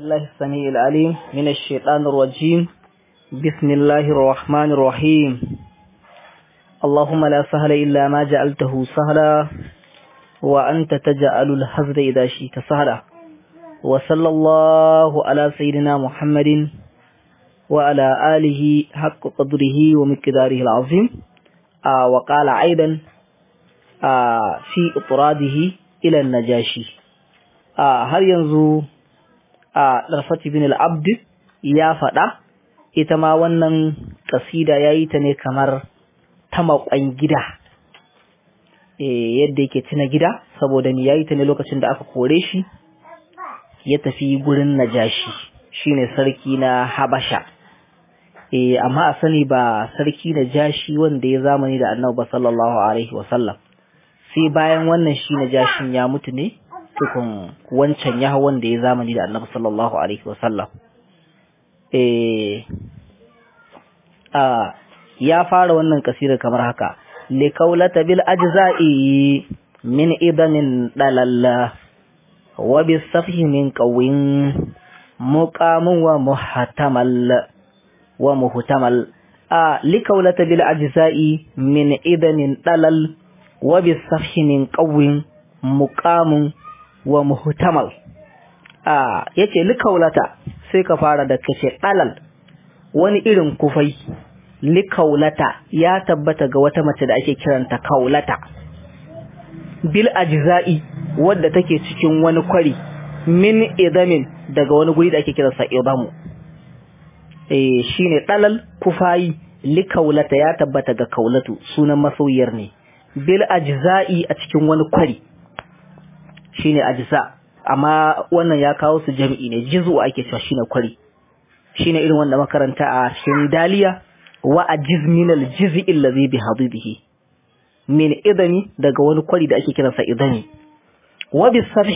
الله السميع العليم من الشيطان الرجيم. بسم الله الرحمن الرحيم. اللهم لا سهل إلا ما جعلته سهلا وأنت تجعل الحزن إذا شئت سهلا. وصلى الله على سيدنا محمد وعلى آله حق قدره ومقداره العظيم. وقال أيضا في إطراده إلى النجاشي. هل ينزو Rafati bin al-Abd ya faɗa ita ma wannan kasida yayi ta ne kamar ta makon gida, yadda yake tuna gida, saboda ni yayi ta ne lokacin da aka kore shi ya tafi gurin Najashi, shine sarki na Habasha. Amma a sani ba sarki Najashi wanda ya zamani da Annabi sallallahu alaihi wasallam, sai bayan wannan shi Najashin ya mutu ne tukun wancan ya wanda ya zamani da Annabi sallallahu alaihi wasallam. Ya fara wannan kasira kamar haka: li kaulata bil ajza'i min idanin dalalla wa bis safhi min qawin muqamun wa muhtamal li kaulata bil ajza'i min idanin dalal wa bis safhi min qawin muqamun wa muhtamal. Yace likaulata, sai ka fara da kace dalal, wani irin kufai. Likaulata ya tabbata ga wata mace da ake kiranta kaulata, bil ajza'i, wadda take cikin wani kwari, min idamin, daga wani guri da ake kiransa idamu. Shine dalal kufayi. Likaulata ya tabbata ga kaulatu, sunan masoyiyar ne. Bil ajza'i, a cikin wani kwari, shine ajza, amma wannan ya kawo su jami'i ne, juz'u ake cewa shine kwari. Shine irin wanda makaranta a cikin daliya, wa ajiz min al-juz'i allazi bi hadidihi, min idani, daga wani kwari da ake kiransa idani. Wa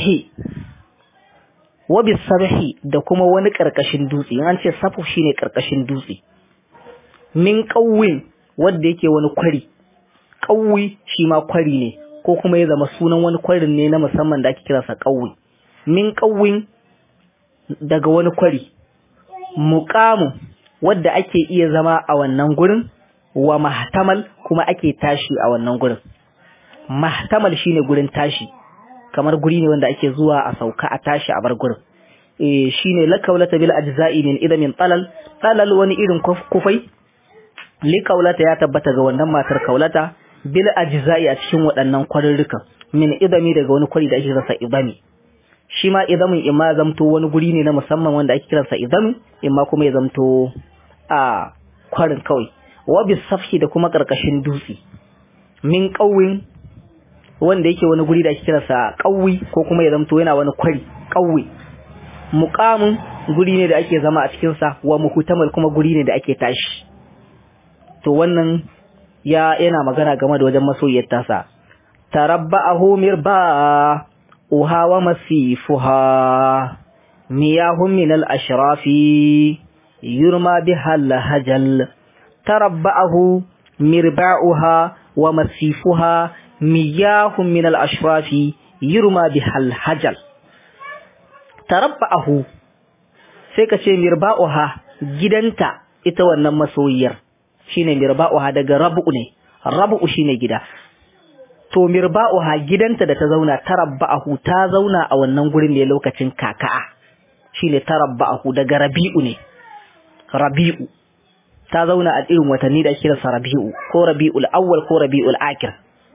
bis sabhi, da kuma wani karkashin dutse. An ce safu shine karkashin dutse. Min qawwin, wanda yake wani kwari. Qawwi shi ma kwari ne, ko kuma ya zama sunan wani kwarin ne na musamman da ake kiransa qawwi. Min qawwin, daga wani kwari. Muqamu, wadda ake iya zama a wannan gurin. Wa mahtamal, kuma ake tashi a wannan gurin. Mahtamal shine gurin tashi, kamar guri ne wanda ake zuwa a sauka a tashi a bar gurin. Shine lakaulata bil ajza'i min idamin talal wani irin kufai. Likaulata ya tabbata ga wannan matar kaulata bil ajza'i, a cikin waɗannan kwarurrukan, min idami, daga wani kwari da ake kiransa idami. Shi ma idamin imma zamto wani guri ne na musamman wanda ake kiransa idami, imma kuma ya zamto a kwarin kawai. Wa bis safhi, da kuma karkashin dutse. Min qawwin, wanda yake wani guri da ake kiransa qawwi, ko kuma ya zamto yana wani kwari qawwi. Muqamun, guri ne da ake zama a cikin sa. Wa muhtamal, kuma guri ne da ake tashi. To wannan yana magana game da wajen masoyiyar tasa. Tarabba'ahu mirba uha wa masifuha miyahum min al-ashrafi yurma bihal hajal. Tarabba'ahu mirba'uha wa masifuha miyahum min al-ashrafi yurma bihal hajal. Tarabba'ahu, sai ka ce mirba'uha, gidanta ita wannan masoyiyar, shine mirba'uha, daga rabu ne. Rabu shine gida. To mirba'uha, gidanta da ta zauna. Tarabba'ahu, ta zauna a wannan gurin ne lokacin kaka'a, shine tarabba'ahu, daga rabi'u ne. Rabi'u, ta zauna a irin watanni da ake kiransa rabi'u, ko rabi'ul awwal ko rabi'ul akhir.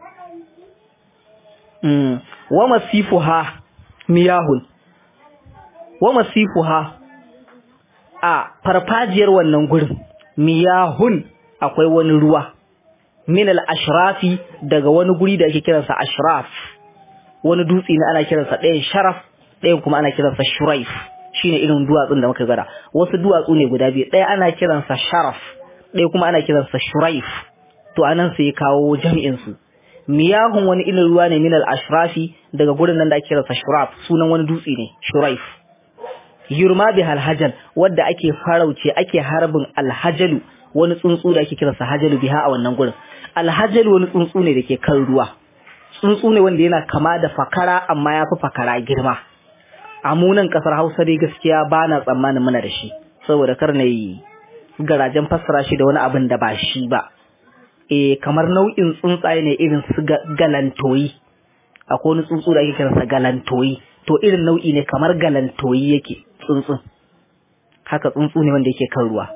Wa masifuha miyahun, wa masifuha, a farfajiyar wannan gurin, miyahun, akwai wani ruwa. Min al-ashrafi, daga wani guri da ake kiransa ashraf, wani dutse ne ana kiransa ɗayan sharaf, ɗayan kuma ana kiransa shuraif. Shine irin duwatsun da muka gara, wasu duwatsu ne guda biyu, ɗaya ana kiransa sharaf, ɗaya kuma ana kiransa shuraif. To anan sai ya kawo jami'in su. Miyahun, wani irin ruwa ne, min al-ashrafi, daga gurin nan da ake kiransa shuraf, sunan wani dutse ne, shuraif. Yurma bihal hajal, wadda ake farauce, ake harbin alhajalu, wani tsuntsu da ake kiransa hajalu biha a wannan gurin. Alhajalu wani tsuntsu ne da ke kan ruwa, tsuntsu ne wanda yana kama da fakara amma ya fi fakara girma. amunan kasar Hausa dai gaskiya bana tsammanin muna da shi saboda kar na yi garajen fassara shi da wani abin da ba shi ba. Kamar nau'in tsuntsaye ne irin su galantoyi. Akwai wani tsuntsu da ake kiransa galantoyi, to irin nau'i ne kamar galantoyi yake tsuntsun. Haka tsuntsu ne wanda yake kan ruwa.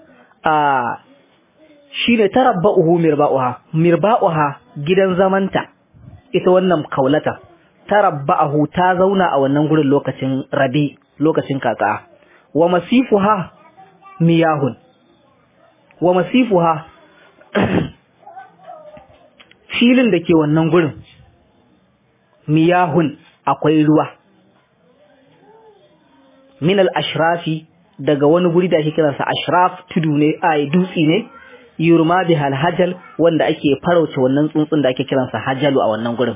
Shine tarabba'uhu mirba'uha gidan zamanta ita wannan kaulata. Tarabba'ahu ta zauna a wannan gurin lokacin rabi, lokacin kaka. Wa masifuha miyahun. Wa masifuha filin da ke wannan gurin miyahun akwai ruwa. Min al-ashrafi daga wani guri da ake kiransa ashraf, tudu ne dutsi ne, yurma bi hajal wanda ake farauce wannan tsuntsun da ake kiransa hajalu a wannan gurin.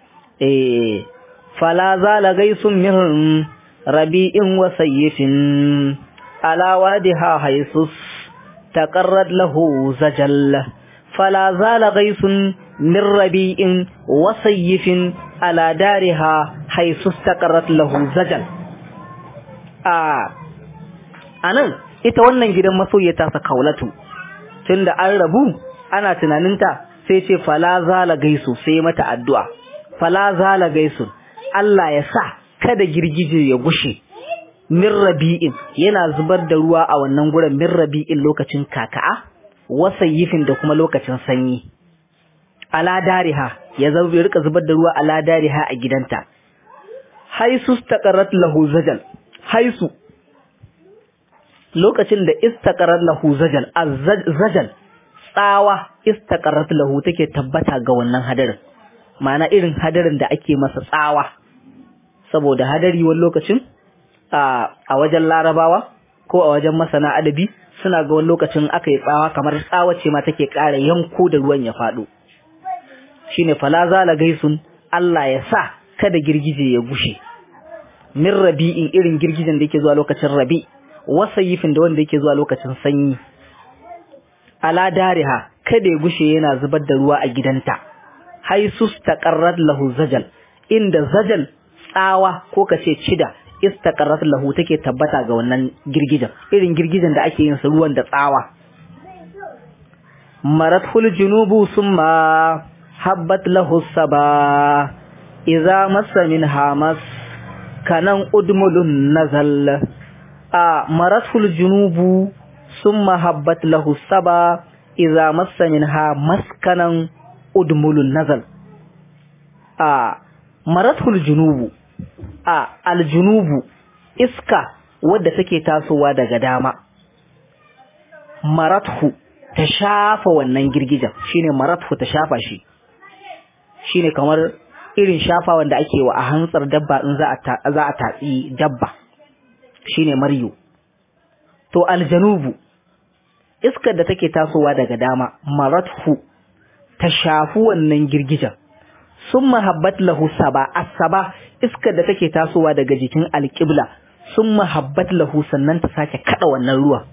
Fala zala gaisun min rabi'in wa sayyifin ala wadiha haisus taqarrad lahu zajal. Fala zala gaisun min rabi'in wa sayyifin ala dariha haisus taqarrad lahu zajal. Anan ita wannan gidan masoyiya ta sa kaulatu, tunda an rabu ana tunaninta sai ce fala zala gaisu, sai mata addu'a fala zala gaisu, Allah ya sa kada girgije ya gushe, min rabi'in yana zubar da ruwa a wannan gurin, min rabi'in lokacin kaka'a, wasayifin da kuma lokacin sanyi, ala dariha ya rika zubar da ruwa ala dariha a gidanta, haisu istaqarrat lahu zajal, haisu lokacin da istaqarrat lahu zajal, zajal tsawa istaqarrat lahu take tabbata ga wannan hadarin, ma'ana irin hadarin da ake masa tsawa, saboda hadari wani lokacin a wajen larabawa ko a wajen masana adabi suna ga wani lokacin aka yi tsawa kamar tsawa ce ma take ƙara yanko da ruwan ya faɗo. Shine fala zala gaisun, Allah ya sa kada girgije ya gushe, min rabi'in irin girgijen da yake zuwa lokacin rabi, wasayifin da wanda yake zuwa lokacin sanyi, ala dariha kada ya gushe yana zubar da ruwa a gidanta, haisus taqarrat lahu zajal, inda zajal tsawa ko kace cida istaqarrat lahu take tabbata ga wannan girgijen, irin girgijen da ake yin sa ruwan da tsawa. Marathul junubu summa habbat lahu saba idza massa min hamas kanan udmulun nazal. Marathul junubu summa habbat lahu saba idza massa minha maskanan udmulun nazal. Marathul junubu, aljunubu iska wadda take tasowa daga dama, marathu ta shafa wannan girgijen, shine marathu ta shafa shi, shine kamar irin shafa wanda ake wa a hantsar dabba in za a tatsi dabba, shine maryu. To aljanubu iskar da take tasowa daga dama, marathu ta shafi wannan girgijen, summa habbat lahu saba, as-saba iskar da take tasowa daga jikin alqibla, summa habbat lahu sannan ta sake kada wannan ruwa.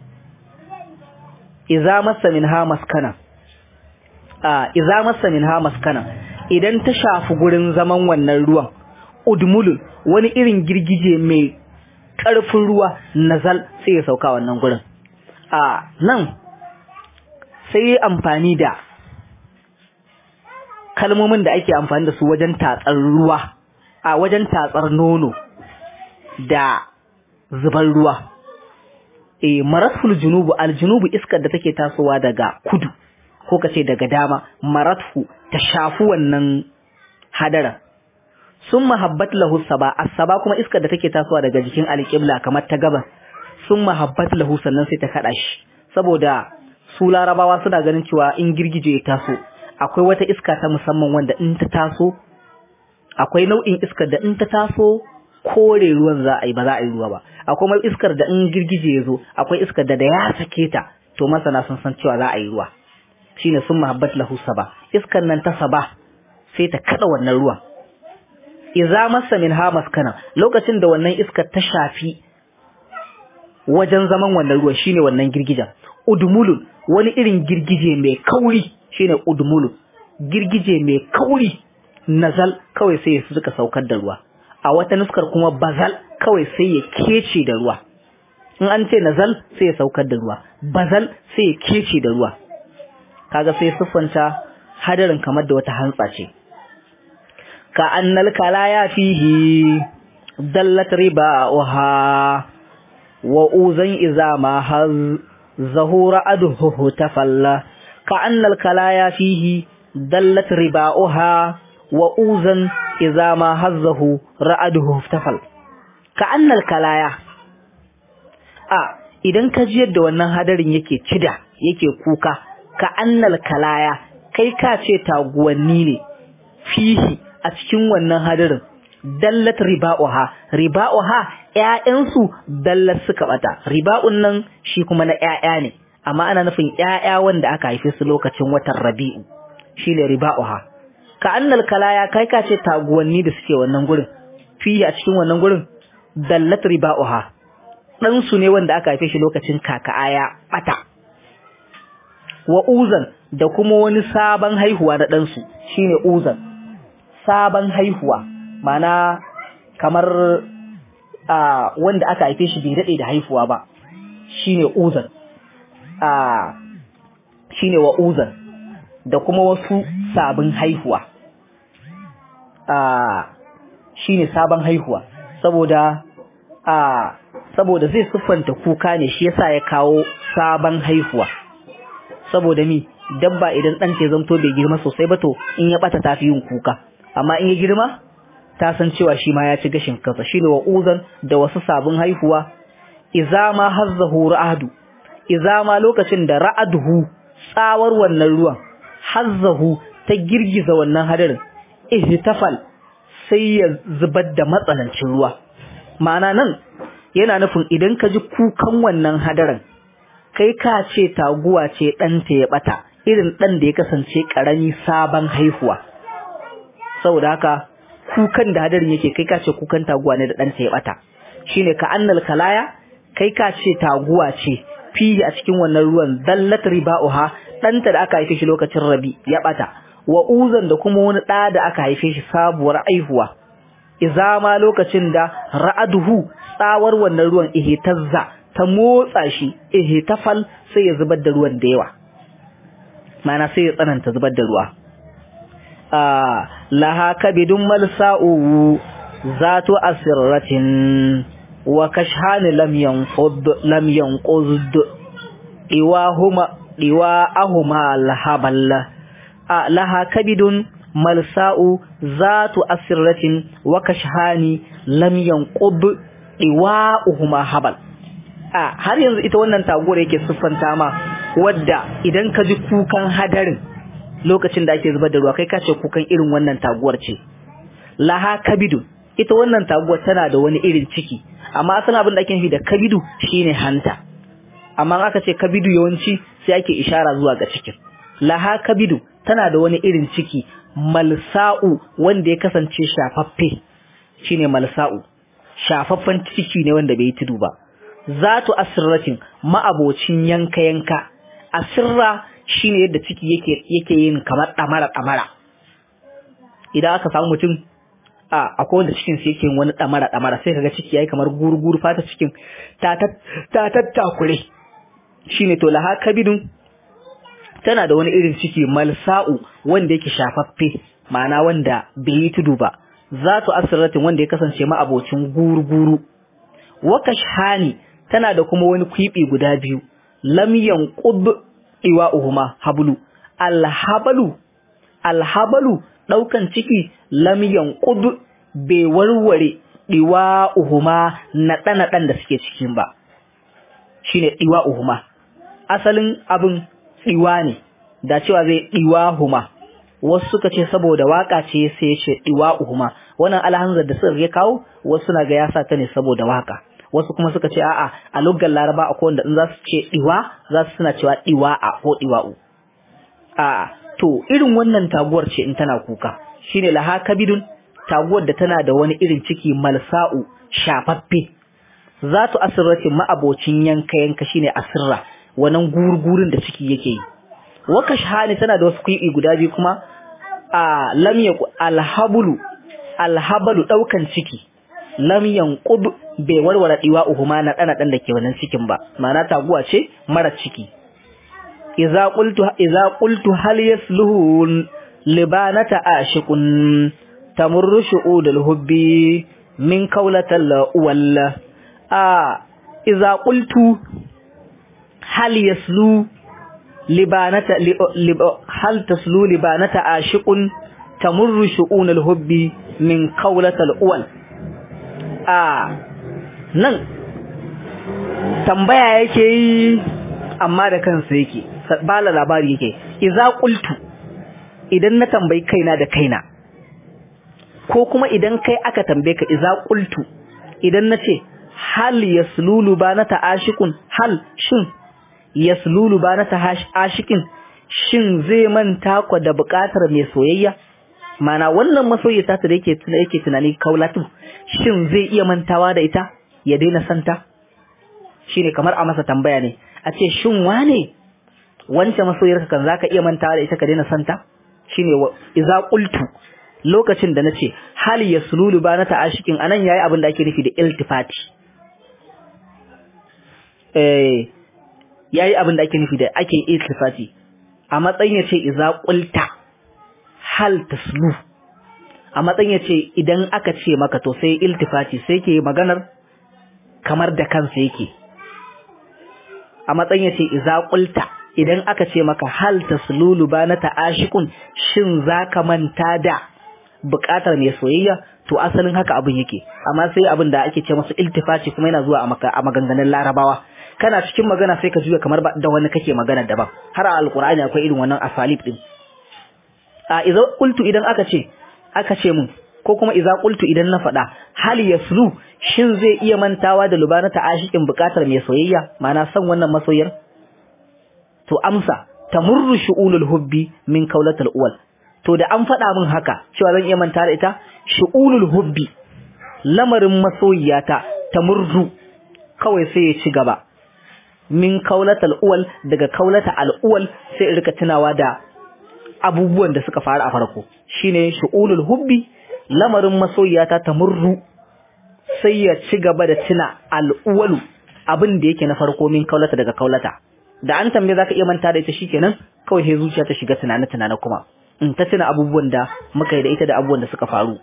Idza massa minha maskana, idza massa minha maskana, idan ta shafi gurin zaman wannan ruwan, udmulun wani irin girgije mai karfin ruwa nazal sai ya sauka wannan gurin. Nan sai amfani da kalmomin da ake amfani da su wajen tatsar ruwa, wajen tatsar nono da zubar ruwa. Marathul junubu, aljunubu iskar da take tasowa daga kudu ko kace daga dama, marathu ta shafi wannan hadara. Summa habbat lahu saba, as-saba kuma iskar da take tasowa daga jikin alqibla kamar ta gabas, summa habbat lahu sannan sai ta kada shi, saboda su larabawa suna ganin cewa in girgije ya taso akwai wata iska ta musamman wanda in ta taso, akwai nau'in iskar da in ta taso kore ruwan za a yi, ba za a yi ruwa ba. Akwai mai iskar da in girgije ya zo, akwai iskar da ya sake ta to masana sun san cewa za a yi ruwa. Shine sun mahabbat lahu saba, iskar nan ta saba sai ta kada wannan ruwan. Idza massa minha maskana, lokacin da wannan iskar ta shafi wajen zaman wannan ruwan shine wannan girgijen. Udmulun wani irin girgije mai kauri shine udmulu, girgije mai kauri nazal kawai sai su suka saukar da ruwa. a wata nuskar kuma bazal kawai sai ya kece da ruwa. In an ce nazal sai ya saukar da ruwa, bazal sai ya kece da ruwa. Kaga sai siffanta hadarin kamar da wata hantsa ce. Ka annal kalaya fihi dallat riba'uha wa uzan iza ma haz zahura adhu tafalla. Ka annal kalaya fihi dallat riba'uha wa uzan iza ma hazzahu ra'aduhu tafal. Ka annal kalaya, idan ka ji yadda wannan hadarin yake cida yake kuka, ka annal kalaya, kai ka ce taguwanni ne fihi a cikin wannan hadarin, dallat riba'uha, riba'uha ƴaƴansu dallat suka bata. Riba'un nan shi kuma na ƴaƴa ne, amma ana nufin ƴaƴa wanda aka haife su lokacin watan Rabi'u, shine riba'uha. Ka annal kalaya, kai ka ce taguwanni da suke wannan gurin, fihi a cikin wannan gurin, dallat riba'uha, dan su ne wanda aka haife shi lokacin kakaya bata. Wa uzan, da kuma wani sabon haihuwa na dan su, shine uzan, sabon haihuwa, mana kamar wanda aka haife shi bai dade da haihuwa ba, shine uzan. Shine wa uzan, da kuma wasu sabon haihuwa. Shine sabon haihuwa, saboda zai siffanta kuka ne, shi yasa ya kawo sabon haihuwa. Saboda dabba idan dan ce zamto bai girma sosai ba, to in ya bata tafi yin kuka, amma in ya girma ta san cewa shi ma ya ci gashin kansa. Shine wa uzan, da wasu sabon haihuwa. Izama hazzahu ra'adu, izama lokacin da ra'aduhu tsawar wannan ruwan, hazzahu ta girgiza wannan hadarin, ihtafal sai ya zubar da matsanancin ruwa. Ma'ana nan yana nufin idan ka ji kukan wannan hadarin, kai ka ce taguwa ce ɗanta ya ɓata, irin ɗan da ya kasance ƙarami sabon haihuwa. Saboda haka kukan da hadarin yake, kai ka ce kukan taguwa ne da ɗanta ya ɓata. Shine ka annal kalaya, kai ka ce taguwa ce fihi a cikin wannan ruwan, dallat riba'uha, ɗanta da aka haife shi lokacin Rabi ya ɓata. Wa uzan, da kuma wani ɗa da aka haife shi sabuwar aihuwa. Izama lokacin da ra'aduhu tsawar wannan ruwan ihtazza ta motsa shi, ihtafal sai ya zubar da ruwan da yawa, mana sai ya tsananta zubar da ruwa. Laha kabidun malsa'u zatu asirratin wa kashhan lam yanqud iwahuma lahabal. Laha kabidun malsa'u zatu asirratin wa kashhani lam yanqud iwahuma habal. Har yanzu ita wannan taguwar yake siffanta ma, wadda idan ka ji kukan hadarin lokacin da ake zubar da ruwa, kai ka ce kukan irin wannan taguwar ce. Laha kabidu, ita wannan taguwar tana da wani irin ciki, amma asalin abin da ake nufi da kabidu shine hanta, amma aka ce kabidu yawanci sai ake ishara zuwa ga cikin. Laha kabidu, tana da wani irin ciki, malsa'u wanda ya kasance shafaffe, shine malsa'u, shafaffen ciki ne wanda bai yi tudu ba. Zatu asirratin, ma'abocin yanka asirra shine yadda ciki yake yin kamar damara. Idan aka samu mutum akwai wanda cikin sa yake yin wani damara, sai kaga ciki yayi kamar gurguru, fata cikin ta tattakure. Shine to laha kabidun, tana da wani irin ciki, malsa'u wanda yake shafaffe, ma'ana wanda bai yi tudu ba. Zatu asirratin, wanda ya kasance ma'abocin gurguru. Wa kashhani, tana da kuma wani kwibi guda biyu, lam yanqud iwa'uhuma hablu. Alhabalu daukan ciki, lam yanqud bai warware iwa'uhuma naɗan da suke cikin ba, shine iwa'uhuma. Asalin abin iwa ne, da cewa zai iwa'uhuma, wasu suka ce saboda waka ce sai ya ce iwa'uhuma. Wannan alhamzar da suka ya kawo, wasu suna ga ya sa ta ne saboda waka, wasu kuma suka ce a'a, a luggar Laraba akwai wanda in za su ce iwa, za su suna cewa iwa'a ko iwa'u. To irin wannan taguwar ce in tana kuka, shine laha kabidun, taguwar da tana da wani irin ciki, malsa'u shafaffe. Zatu asirratin, ma'abocin yanka shine asirra, wannan gurgurin da ciki yake yi. Wa kashhani, tana da wasu kwibi guda biyu kuma, lam yaqu alhabulu, alhabalu daukan ciki lam yanqud bai warware diwa uhuma na dan da ke wannan cikin ba ma'ana taguwa ce mara ciki idza qultu hal yasluhu libanata ashiqun tamurru shu'udul hubbi min qawlatil walla idza qultu hal yaslu libanata hal taslu libanata ashiqun tamurru shu'unul hubbi min qawlatil wal nan tambaya yake yi amma da kansa yake bala labari yake idza qultu idan na tambayi kaina da kaina ko kuma idan kai aka tambaye ka idza qultu idan nace hal yaslulu banata ashiqun hal shin yaslulu banata ashiqin shin zai manta ku da buƙatar mai soyayya mana wannan masoyi ta da yake tunani kaulatu shin zai iya mantawa da ita ya daina santa shine kamar a masa tambaya ne a ce shin wane wancan masoyarka kan zaka iya mantawa da ita ka daina santa shine idza qultu lokacin da nace hal yaslulu banata ashikin anan yayi abin da ake nufi da iltifati yayi abin da ake nufi da ake iltifati a matsayin yace idza qulta hal taslu a matsayin yace idan aka ce maka to sai iltifati sai ke maganar kamar da kansa yake a matsayin yace idza qulta idan aka ce maka hal taslulu banata ashikun shin zaka manta da buƙatar mai soyayya to asalin haka abin yake amma sai abin da ake ce masa iltifati kuma yana zuwa a maganganun Larabawa kana cikin magana sai ka juya kamar da wani kake magana daban har a alqur'ani akwai irin wannan asalib din idza qultu idan aka ce mun ko kuma idza qultu idan na faɗa hal yaslu shin zai iya mantawa da lubanata ashikin buƙatar mai soyayya ma'ana san wannan masoyar to amsa tamurru shu'ulul hubbi min kaulatul uwal to da an faɗa min haka cewa zan iya manta da ita shu'ulul hubbi lamarin masoyiyata tamurru kawai sai ya ci gaba min kaulatul uwal daga kaulata al uwal sai in rika tunawa da abubuwan da suka faru a farko shine shu'ulul hubbi lamarin masoyiyata tamurru sai ya ci gaba da tuna al uwalu abin da yake na farko min kaulata daga kaulata da an tambaye zaka iya manta da ita shikenan kawai sai zuciya ta shiga tunane kuma in ta tuna abubuwan da muka yi da ita da abubuwan da suka faru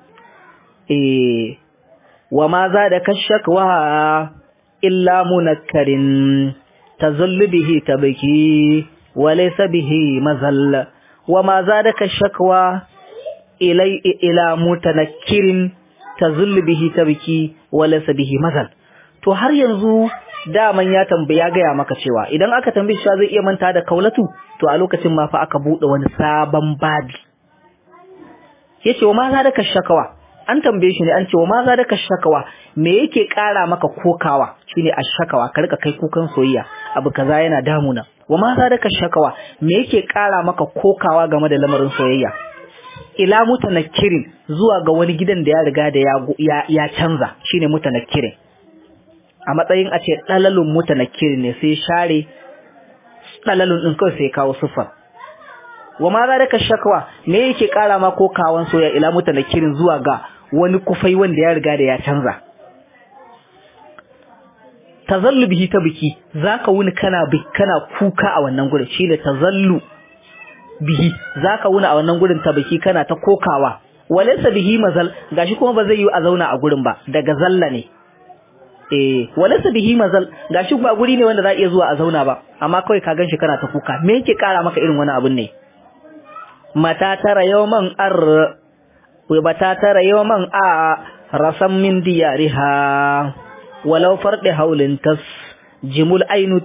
wa ma za da kashakwa illa munakkarin tazallu bihi tabki wa laysa bihi mazall wa ma za da kashakwa ila mutanakkirin tazallu bihi tabki wa laysa bihi mazall to har yanzu daman ya tambaya gaya maka cewa idan aka tambaye shi zai iya manta da kaulatu to a lokacin ma fa aka bude wani sabon babi yace wa ma za da kashakawa an tambaye shi ne an ce wa ma za da kashakawa me yake kara maka kokawa shine ashakawa ka rika kai kukan soyayya abu kaza yana damuna wa ma za da kashakawa me yake kara maka kokawa game da lamarin soyayya ila mutanakkirin zuwa ga wani gidan da ya riga da ya canza shine mutanakkirin a matsayin a ce dalalun mutanakkirin ne sai share dalalun din kawai sai kawo sifar wa ma zalika shakwa me yake kara ma ko kawan soya ila mutanakkirin zuwa ga wani kufai wanda ya riga da ya canza tazallu bihi tabki zaka wuni kana kuka a wannan gurin shine tazallu bihi zaka wuni a wannan gurin tabki kana ta kokawa walaysa bihi mazal gashi kuma ba zai yi a zauna a gurin ba daga zalla ne walaysa bihi mazal gashi ba guri ne wanda za iya zuwa a zauna ba amma kai ka ganshi kana ta kuka me yake kara maka irin wani abun ne mata tara yawman a rasam min diyariha walau farɗe haulin tas jimul ainu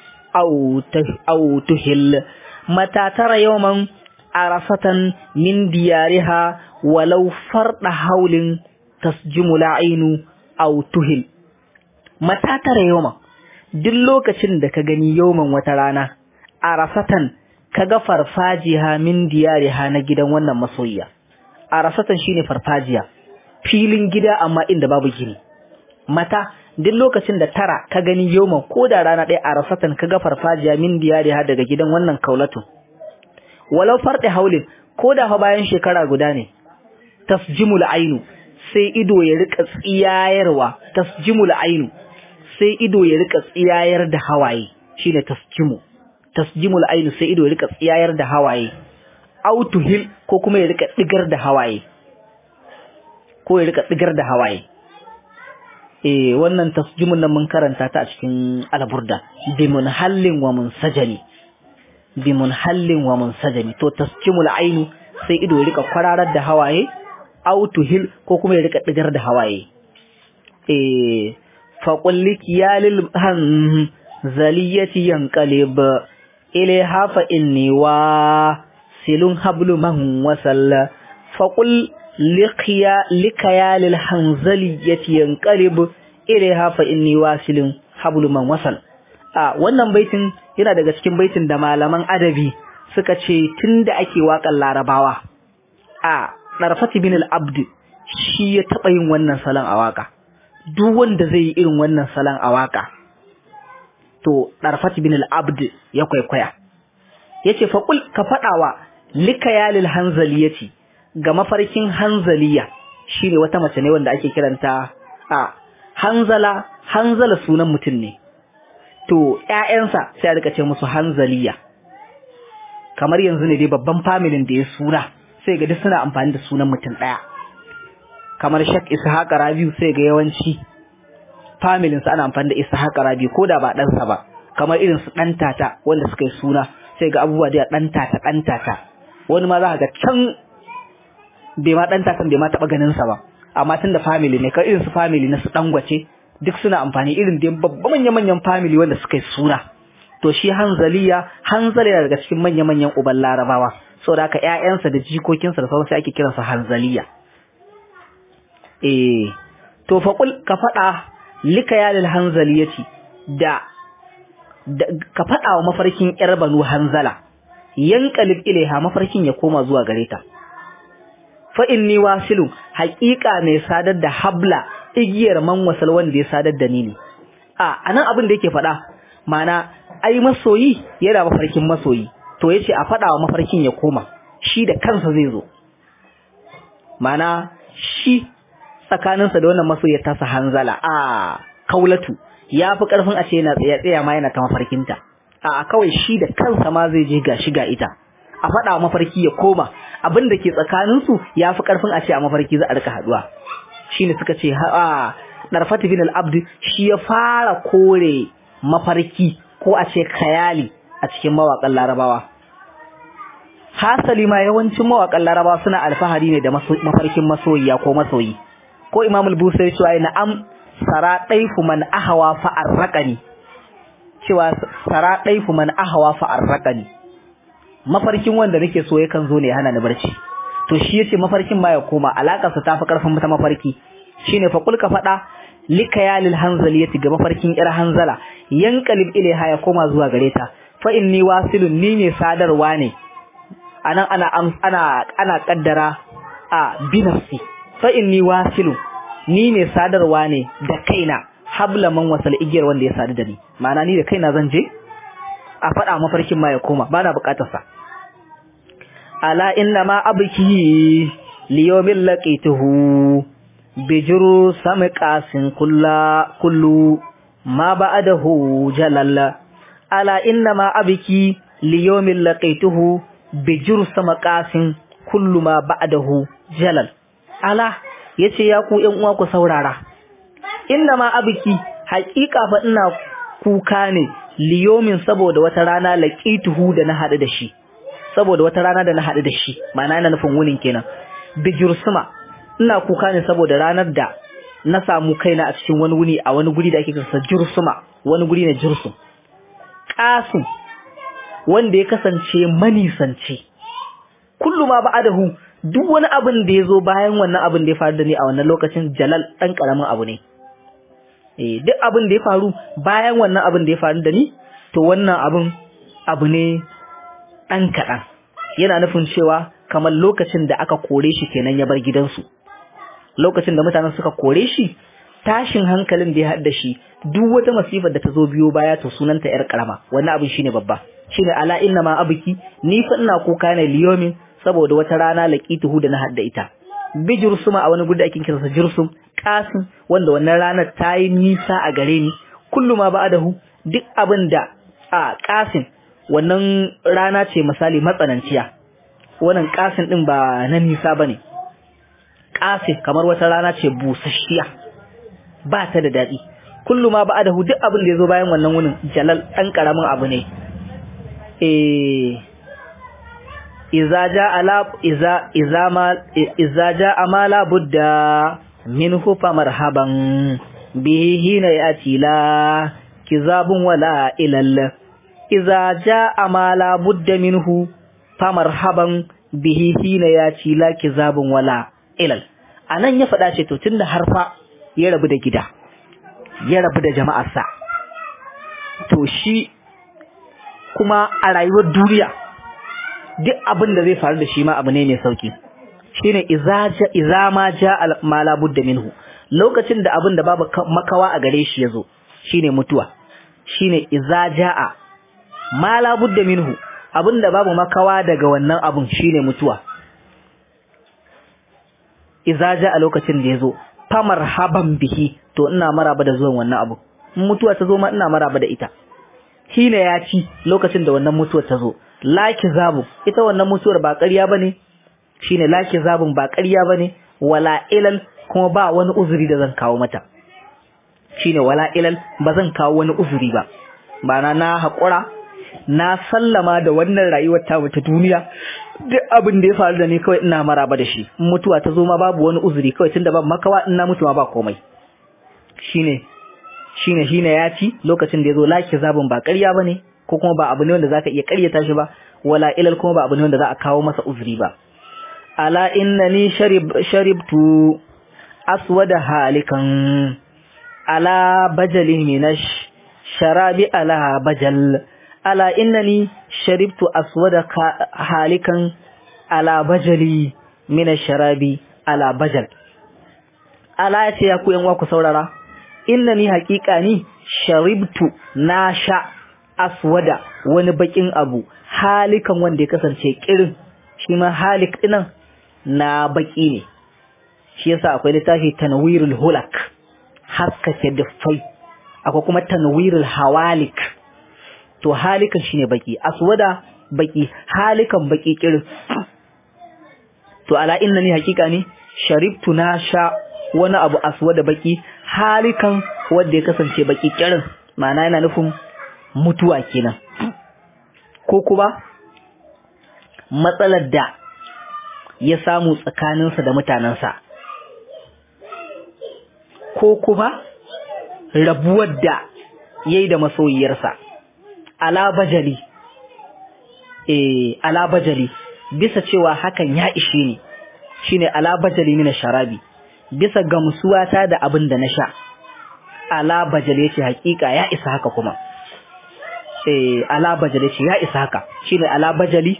au tuhil mata tara yawman a rasatan min diyariha walau farɗe haulin tas jimul ainu au tuhil mata tara yawman duk lokacin da ka gani yawman wata rana a rasatan kaga farfajiya min diyariha na gidan wannan masoyiya a rasatan shine farfajiya filin gida amma inda babu gini mata duk lokacin da tara ka gani yawman ko da rana ɗaya a rasatan kaga farfajiya min diyariha daga gidan wannan kaulatu walau farɗe haulin ko da fa bayan shekara guda ne tasjimul ainu sai ido ya rika tsiyayarwa, tasjimul ainu, sai ido ya rika tsiyayar da hawaye, shine tasjimul ainu, sai ido ya rika tsiyayar da hawaye, autuhil ko kuma ya rika digar da hawaye, wannan tasjimun nan mun karanta ta a cikin alburda, bimunhallin wa munsajami, to tasjimul ainu sai ido ya rika kwararar da hawaye, autuhil ko kuma ya rika digar da hawaye. Faqul likiyalil zaliyati yanqalib ilayha fa inni wa silun hablu man wasalla. Faqul likiyalil hanzaliyati yanqalib ilayha fa inni wasilun hablu man wasal. Wannan baitin yana daga cikin baitin da malaman adabi suka ce tunda ake waƙar Larabawa Darfati bin al-Abd shi ya taba yin wannan salon a waka. Duk wanda zai yi irin wannan salon a waka to Darfati bin al-Abd ya kwaikwaya. Yace faqul ka fadawa likayalil hanzaliyati ga mafarkin hanzaliya, shine wata mace ne wanda ake kiranta Hanzala sunan mutum ne. To ƴaƴansa sai a rika ce musu Hanzaliya. Kamar yanzu ne dai babban familin da ya suna sai ga duk suna amfani da sunan mutum ɗaya. Kamar Sheikh Ishaq Rabiu sai ga yawanci familin sa ana amfani da Ishaq Rabiu ko da ba ɗansa ba. Kamar irin su ɗan tata wanda suka yi suna sai ga abubuwa da ɗan tata. Wani ma za ka ga can bai ma ɗan tatan bai ma taɓa ganin sa ba. Amma tun da family ne, irin su family na su Dangwace duk suna amfani irin da babban manyan family wanda suka yi suna. To shi Hanzala daga cikin manyan uban Larabawa, saboda haka ƴaƴansa da jikokinsa da sauransu ake kiransa Hanzaliya. To faqul ka fada likayalil hanzaliyati da ka fada wa mafarkin ƴar Banu Hanzala, yanqalib ilaiha, mafarkin ya koma zuwa gare ta. Fa inni wasilu, haqiqa mai sadar da habla, igiyar man wasal wanda ya sadar da ni ne. Anan abin da yake fada mana ai masoyi yana mafarkin masoyi, to yace a fada wa mafarkin ya koma, shi da kansa zai zo. Mana shi tsakaninsa da wannan masoyiyar tasa Hanzala Kaulatu ya fi karfin a ce yana tsaya ma yana ta mafarkinta. Kawai shi da kansa ma zai je gashi ga ita, a fada wa mafarki ya koma. Abin da ke tsakaninsu ya fi karfin a ce a mafarki za a rika haduwa. Shine suka ce Darfati bin al-Abd shi ya fara kore mafarki ko a ce khayali a cikin mawaƙan Larabawa. Hasali ma yawancin mawaƙan Larabawa suna alfahari ne da mafarkin masoyiya ko masoyi. Ko Imam al-Busiri cewa na'am sara daifu man ahwa fa arraqani, cewa sara daifu man ahwa fa arraqani, mafarkin wanda nake so yakan zo ne hana ni barci. To shi yace mafarkin ma ya koma, alakarsa tafi karfin mata mafarki. Shine fa kulka fada likayalil hanzaliyati ga mafarkin ir Hanzala, yanqalib ilaiha ya koma zuwa gare ta. Fa inni wasilun, ni ne sadarwa ne. Anan ana kaddara binafsi. Fa inni wasilun, ni ne sadarwa ne da kaina, habla man wasal, igiyar wanda ya sadu da ni. Ma'ana ni da kaina zan je a fada mafarkin ma ya koma, bana bukatar sa. Ala inna ma abki liyawmin laqituhu bijru samqasin kullu ma ba'dahu jalalla. Ala inna ma abki liyawmin laqituhu bijru samqasin kullu ma ba'dahu jalal. Ala yace ya ku ƴan uwa ku saurara, inna ma abki, haƙiƙa fa ina kuka ne liyawmin saboda wata rana laqituhu da na hadu da shi. Saboda wata rana da na haɗu da shi, ma'ana yana nufin wunin kenan. Bijursuma, ina kuka ne saboda ranar da na samu kaina a cikin wani wuni a wani guri da ake kiransa Jursuma, wani guri ne Jursum. Qasim, wanda ya kasance manisance. Kullu ma ba'adahu, duk wani abin da ya zo bayan wannan abin da ya faru da ni a wannan lokacin jalal, ɗan ƙaramin abu ne. Duk abin da ya faru bayan wannan abin da ya faru da ni, to wannan abu ne ɗan kaɗan. Yana nufin cewa kamar lokacin da aka kore shi kenan ya bar gidansu. Lokacin da mutanen suka kore shi, tashin hankalin da ya haɗa shi, duk wata masifar da ta zo biyo baya to sunanta ƴar ƙarama. Wannan abin shine babba. Shine ala inna ma abiki, ni fa ina kuka ne liyomin saboda wata rana laqituhu da na haɗa ita. bi jursuma a wani gudu ake kiransa jursum, qasim wanda wannan ranar ta yi nisa a gare ni, kullu ma ba'dahu duk abinda qasim wannan rana ce misali matsananciya, wannan qasim din ba na nisa bane, qasim kamar wata rana ce busasshiya ba ta da dadi, kullu ma ba'dahu duk abin da yazo bayan wannan wunin jalal dan karamin abu ne. Iza jaa ma la budda minhu fa marhaban bihi hina yati la kizabun wala ilal. Iza jaa ma la budda minhu fa marhaban bihi hina yati la kizabun wala ilal. Anan ya faɗa ce to tunda harfa ya rabu da gida, ya rabu da jama'arsa, to shi kuma a rayuwar duniya duk abin da zai faru da shi ma abu ne mai sauki, shine iza ma jaa ma la budda minhu, lokacin da abin da babu makawa a gare shi yazo shine mutuwa, shine iza jaa ma la budda minhu, abin da babu makawa daga wannan abun shine mutuwa. Iza jaa lokacin da yazo fa marhaban bihi, to ina maraba da zuwan wannan abu, mutuwa ta zo ma ina maraba da ita. Hina ya ci lokacin da wannan mutuwar ta zo, laki zabu ita wannan mutuwar ba ƙarya bane, shine laki zabun ba ƙarya bane, wala ilal kuma ba wani uzuri da zan kawo mata, shine wala ilal ba zan kawo wani uzuri ba, bana na haƙura na sallama da wannan rayuwar ta ta duniya, duk abin da ya faru da ni kawai ina maraba da shi, mutuwa ta zo ma babu wani uzuri kawai, tunda ban makawa ina mutuwa ba komai. Shine ya ci lokacin da yazo laki zabun ba ƙarya bane, ko kuma ba abu ne wanda zaka iya ƙaryata shi ba, wala ilal kuma ba abu ne wanda za a kawo masa uzuri ba. Ala innani sharibtu aswada halikan ala bajalin minash sharabi ala bajal. Ala innani sharibtu aswada halikan ala bajali minash sharabi ala bajal. Ala ya ce ya ku yan uwa ku saurara, innani haqiqa ni sharibtu na sha aswada wani bakin abu halikan wanda ya kasance kirin, shi ma halik dinan na baki ne, shi yasa akwai littafi tanwirul hulak haskake dufai, akwai kuma tanwirul hawalik, to halikan shine baki, aswada baki, halikan baki kirin. To ala innani haqiqa ni sharibtu na sha wani abu aswada baki halikan wanda ya kasance baki kirin, ma'ana yana nufin mutuwa kenan, ko kuma matsalar da ya samu tsakaninsa da mutanensa, ko kuma rabuwar da yayi da masoyiyarsa. Ala bajali bisa cewa hakan ya ishe ni, shine ala bajali mina sharabi, bisa gamsuwata da abin da na sha. Ala bajali yace hakika ya isa haka kuma, ala bajali yace ya isa haka, shine ala bajali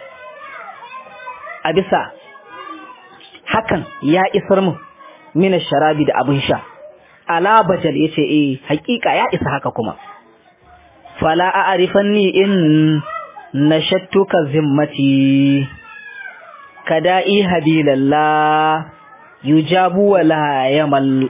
a bisa hakan ya isar mun mina sharabi da abin sha. Ala bajali yace hakika ya isa haka kuma. Fala a'rifanni in nashattuka zimmati kada'i habilallah yujabu wala yamal.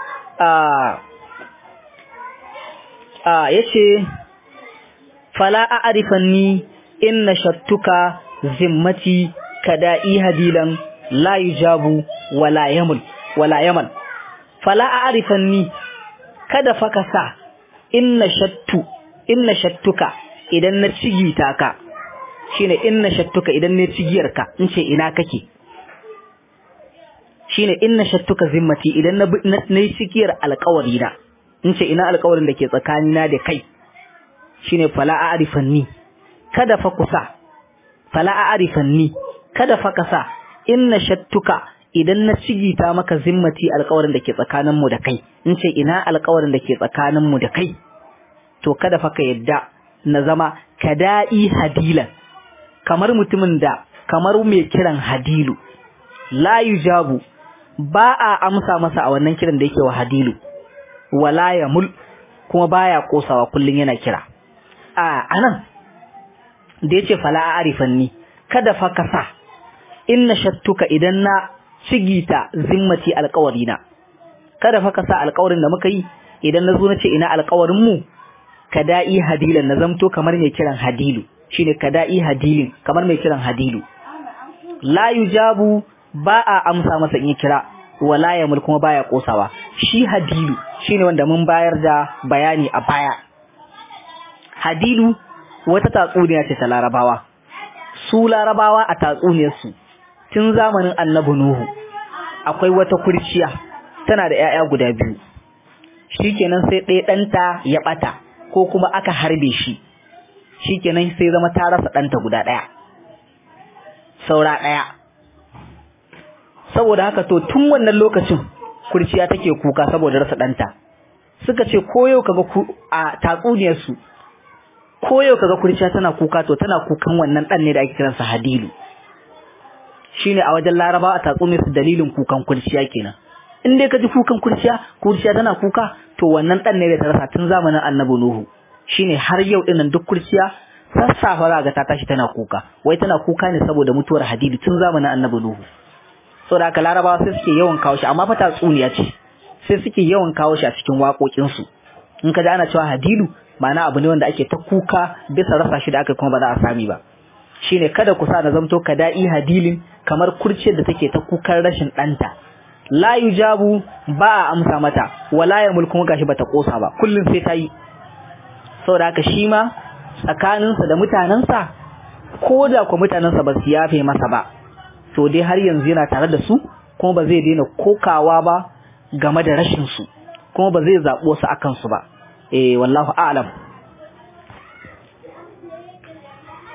Yace fala a'rifanni in nashattuka zimmati kada'i habilan la yujabu wala yamal. Fala a'rifanni kada fa ka sa inna shattuka idan na cigita ka, shine inna shattuka idan ne cigiyarka in ce ina kake, shine inna shattuka zimmati idan na yi cigiyar alƙawari na in ce ina alƙawarin da ke tsakanina da kai, shine fala a'rifanni kada fa kusa, fala a'rifanni kada fa kasa inna shattuka idan na cigita maka zimmati alƙawarin da ke tsakaninmu da kai, in ce ina alƙawarin da ke tsakaninmu da kai, to kada fa ka yadda na zama kada'i hadilan, kamar mutumin da kamar mai kiran hadilu, la yujabu ba a amsa masa a wannan kiran da yake wa hadilu, wala yamul kuma baya kosawa kullun yana kira. Anan da yace fala a'rifanni kada fa ka sa inna shattuka idan na cigita zimmati alƙawarina, kada fa ka sa alƙawarin da muka yi idan nazo nace ina alƙawarin mu kada'i hadilan na zamto kamar mai kiran hadilu, shine kada'i hadilin kamar mai kiran hadilu. La yujabu ba a amsa masa in kira, wala yamul kuma baya kosawa. Shi hadilu shine wanda mun bayar da bayani a baya. Hadilu wata tatsuniya ce ta Larabawa. Su Larabawa a tatsuniyar su tun zamanin Annabi Nuhu akwai wata kurciya tana da ƴaƴa guda biyu. Shikenan sai ɗaya ɗanta ya ɓata ko kuma aka harbe shi. Shikenan sai zama ta rasa ɗanta guda ɗaya. Saura ɗaya. Saboda haka to tun wannan lokacin kurciya take kuka saboda rasa ɗanta. Suka ce ko yau kaga a tatsuniyar su ko yau kaga kurciya tana kuka to tana kukan wannan ɗan ne da ake kiransa hadilu. Shine a wajen Larabawa a tatsuniyar su dalilin kukan kurciya kenan. In dai ka ji kukan kurciya tana kuka to wannan ɗan ne da ta rasa tun zamanin Annabi Nuhu. Shine har yau dinnan duk kurciya sassafa za ga ta tashi tana kuka, wai tana kuka ne saboda mutuwar hadilu tun zamanin Annabi Nuhu. Saboda haka Larabawa sai suke yawan kawo shi, amma fa tatsuniya ce, sai suke yawan kawo shi a cikin waƙoƙin su. In ka ji ana cewa hadilu ma'ana abu ne wanda ake ta kuka bisa rasa shi da aka kuma ba za a sami ba. Shine kada ku sa na zamto kada'i hadilin kamar kurciyar da take ta kukan rashin ɗanta. La yujabu ba a amsa mata, wala yamul kuma gashi bata kosa ba, kullun sai ta yi. Saboda haka shi ma tsakaninsa da mutanensa ko da ku mutanensa ba su yafe masa ba, to dai har yanzu yana tare da su kuma ba zai daina kokawa ba game da rashin su, kuma ba zai zaɓo su akan su ba. Wallahu a'lam.